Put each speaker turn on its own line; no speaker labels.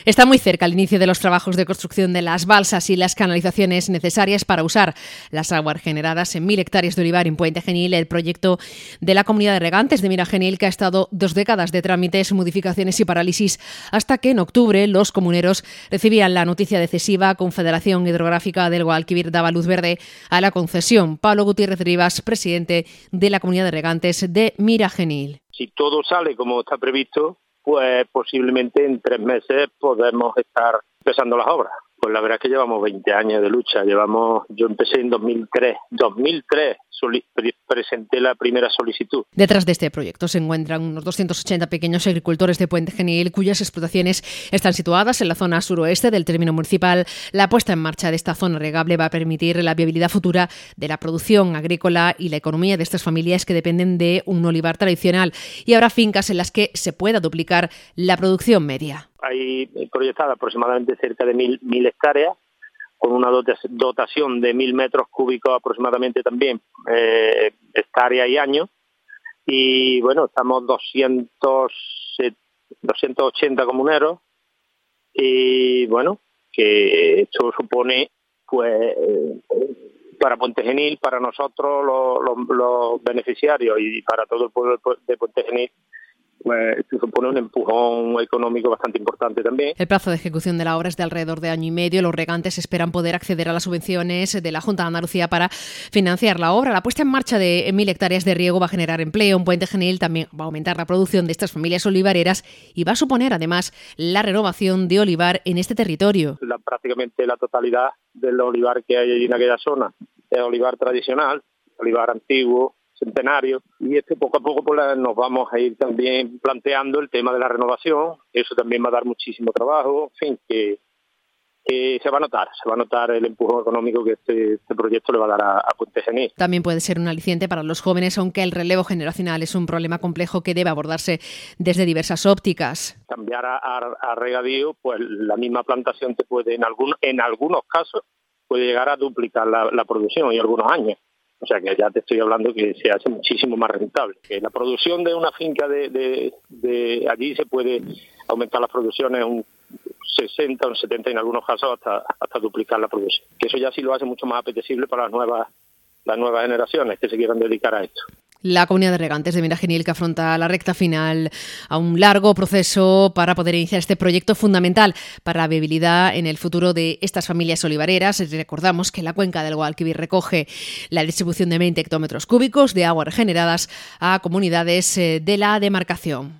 Está muy cerca el inicio de los trabajos de construcción de las balsas y las canalizaciones necesarias para usar las aguas generadas en 1.000 hectáreas de olivar en Puente Genil, el proyecto de la Comunidad de Regantes de Miragenil, que ha estado 2 décadas de trámites, modificaciones y parálisis, hasta que en octubre los comuneros recibían la noticia decisiva. Confederación Hidrográfica del Guadalquivir daba luz verde a la concesión. Pablo Gutiérrez Rivas, presidente de la Comunidad de Regantes de Miragenil.
Si todo sale como está previsto, pues posiblemente en 3 meses podemos estar empezando las obras. Pues la verdad es que llevamos 20 años de lucha. Yo empecé en 2003. 2003 presenté la primera solicitud.
Detrás de este proyecto se encuentran unos 280 pequeños agricultores de Puente Genil, cuyas explotaciones están situadas en la zona suroeste del término municipal. La puesta en marcha de esta zona regable va a permitir la viabilidad futura de la producción agrícola y la economía de estas familias que dependen de un olivar tradicional. Y habrá fincas en las que se pueda duplicar la producción media.
Hay proyectada aproximadamente cerca de 1.000 hectáreas, con una dotación de 1.000 metros cúbicos aproximadamente también, hectáreas y años. Y bueno, estamos 280 comuneros. Y bueno, que esto supone, pues, para Puente Genil, para nosotros los beneficiarios y para todo el pueblo de Puente Genil, pues esto supone un empujón económico bastante importante también.
El plazo de ejecución de la obra es de alrededor de 1 año y medio. Los regantes esperan poder acceder a las subvenciones de la Junta de Andalucía para financiar la obra. La puesta en marcha de 1.000 hectáreas de riego va a generar empleo en Puente Genil, también va a aumentar la producción de estas familias olivareras y va a suponer además la renovación de olivar en este territorio.
Prácticamente la totalidad del olivar que hay allí en aquella zona es olivar tradicional, olivar antiguo, centenario, y poco a poco pues, nos vamos a ir también planteando el tema de la renovación. Eso también va a dar muchísimo trabajo, en fin, que se va a notar el empujón económico que este proyecto le va a dar a Puente Genil.
También puede ser un aliciente para los jóvenes, aunque el relevo generacional es un problema complejo que debe abordarse desde diversas ópticas.
Cambiar a regadío, pues la misma plantación te puede, en algunos casos, puede llegar a duplicar la producción en algunos años. O sea que ya te estoy hablando que se hace muchísimo más rentable. Que la producción de una finca de allí se puede aumentar las producciones un 60, un 70, en algunos casos hasta duplicar la producción. Que eso ya sí lo hace mucho más apetecible para las nuevas generaciones que se quieran dedicar a esto.
La Comunidad de Regantes de Miragenil, que afronta la recta final a un largo proceso para poder iniciar este proyecto fundamental para la viabilidad en el futuro de estas familias olivareras. Recordamos que la cuenca del Guadalquivir recoge la distribución de 20 hectómetros cúbicos de aguas regeneradas a comunidades de la demarcación.